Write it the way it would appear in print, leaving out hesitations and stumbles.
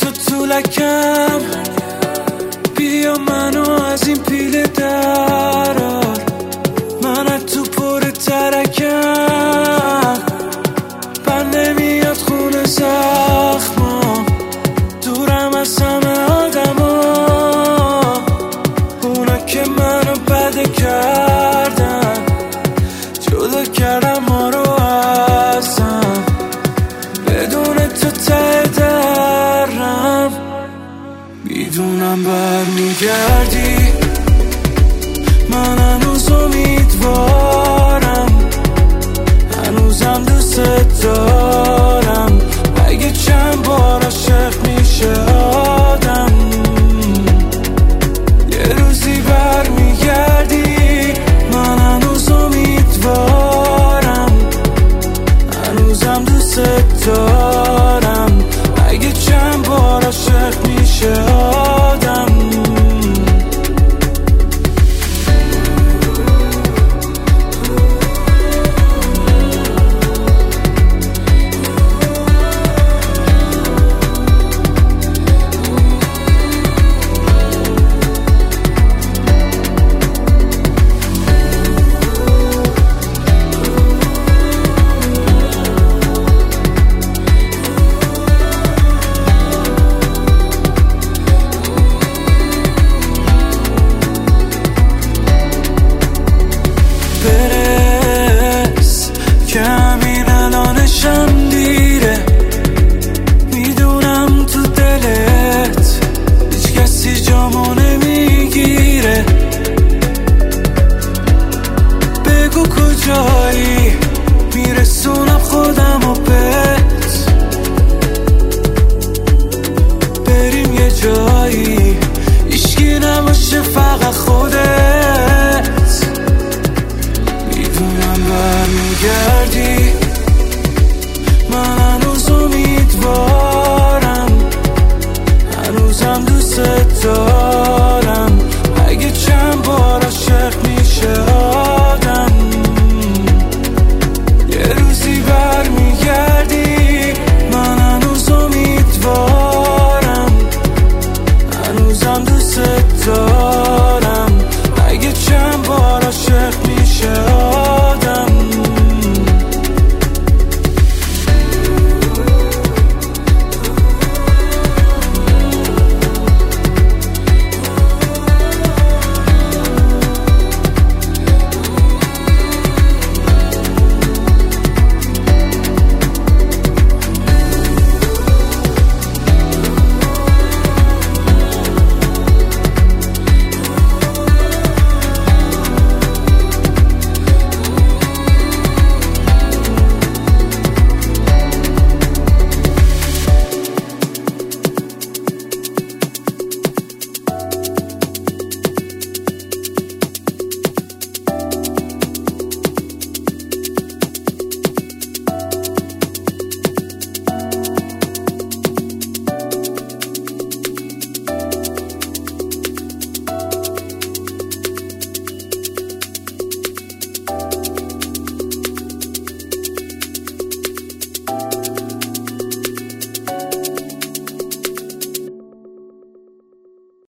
تو طولکم، بیا منو از این پیله درار، من از تو پر ترکم، بند نمیاد خونه زخمام، دورم از همه آدما، اونا که منو بده کردن، جدا کردم ما رو ازم، بدون تو ته درم، میدونم برمیگردی، من هنوز امیدوارم، هنوزم دوست دارم، اگه چند بار عاشق میشه آدم، یه روزی برمیگردی، من هنوز امیدوارم، هنوزم دوست دارم، اگه چند بار عاشق میشه آدم. برس که همین الانشم دیره، میدونم تو دلت هیچ کسی جامو نمیگیره، بگو کجایی میرسونم خودم و بهت، بریم یه جایی هیچکی نباشه فقط خودت،